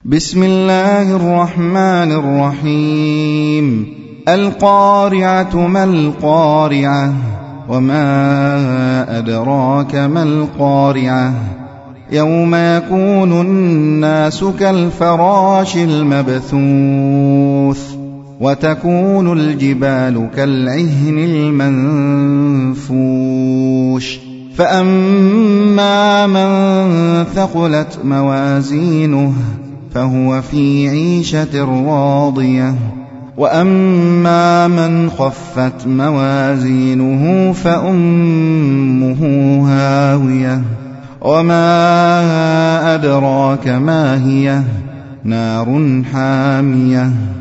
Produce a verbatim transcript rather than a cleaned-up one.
بسم الله الرحمن الرحيم القارعة ما القارعة وما أدراك ما القارعة يوم يكون الناس كالفراش المبثوث وتكون الجبال كالعهن المنفوش فأما من ثقلت موازينه فهو في عيشة راضية وأما من خفت موازينه فأمه هاوية وما أدراك ما هي نار حامية